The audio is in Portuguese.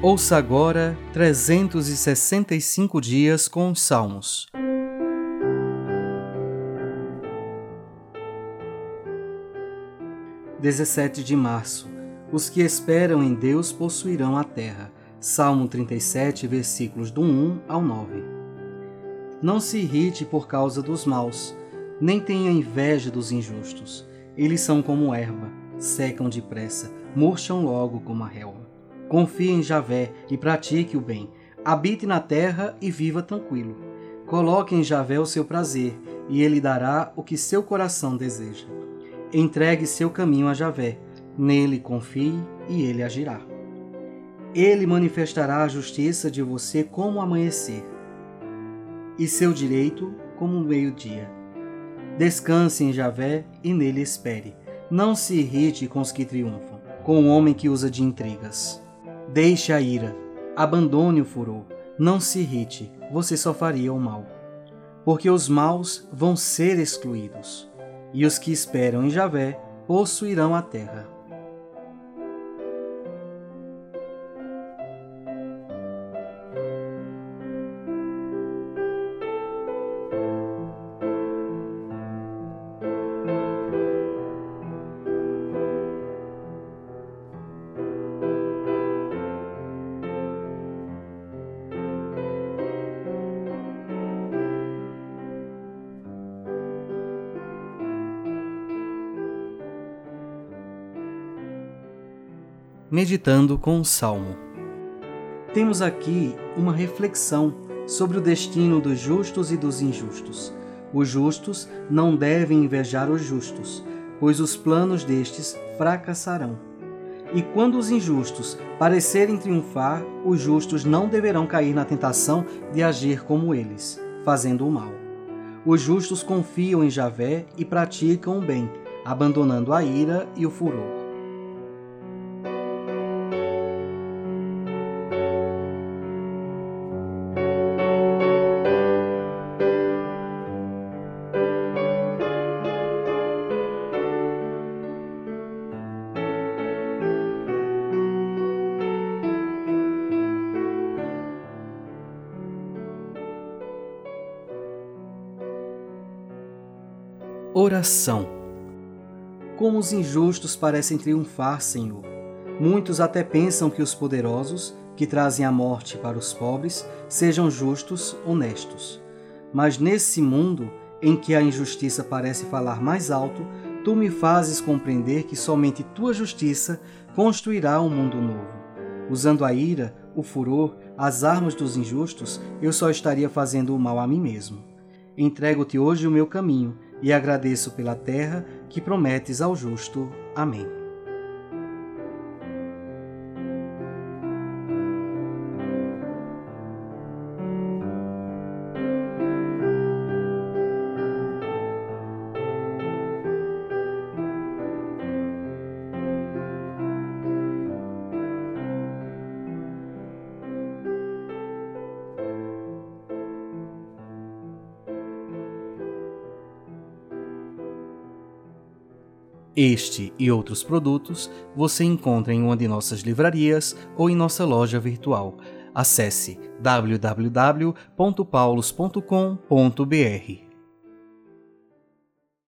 Ouça agora 365 dias com os Salmos. – 17 de março. Os que esperam em Deus possuirão a terra. Salmo 37, versículos do 1 ao 9. Não se irrite por causa dos maus, nem tenha inveja dos injustos. Eles são como erva, secam depressa, murcham logo como a relva. Confie em Javé e pratique o bem. Habite na terra e viva tranquilo. Coloque em Javé o seu prazer, e ele dará o que seu coração deseja. Entregue seu caminho a Javé. Nele confie e ele agirá. Ele manifestará a justiça de você como o amanhecer, e seu direito como o meio-dia. Descanse em Javé e nele espere. Não se irrite com os que triunfam, com o homem que usa de intrigas. Deixe a ira, abandone o furor, não se irrite, você só faria o mal. Porque os maus vão ser excluídos, e os que esperam em Javé possuirão a terra. Meditando com o Salmo. Temos aqui uma reflexão sobre o destino dos justos e dos injustos. Os justos não devem invejar os justos, pois os planos destes fracassarão. E quando os injustos parecerem triunfar, os justos não deverão cair na tentação de agir como eles, fazendo o mal. Os justos confiam em Javé e praticam o bem, abandonando a ira e o furor. Oração. Como os injustos parecem triunfar, Senhor. Muitos até pensam que os poderosos, que trazem a morte para os pobres, sejam justos, honestos. Mas nesse mundo, em que a injustiça parece falar mais alto, tu me fazes compreender que somente tua justiça construirá um mundo novo. Usando a ira, o furor, as armas dos injustos, eu só estaria fazendo o mal a mim mesmo. Entrego-te hoje o meu caminho, e agradeço pela terra que prometes ao justo. Amém. Este e outros produtos você encontra em uma de nossas livrarias ou em nossa loja virtual. Acesse www.paulos.com.br.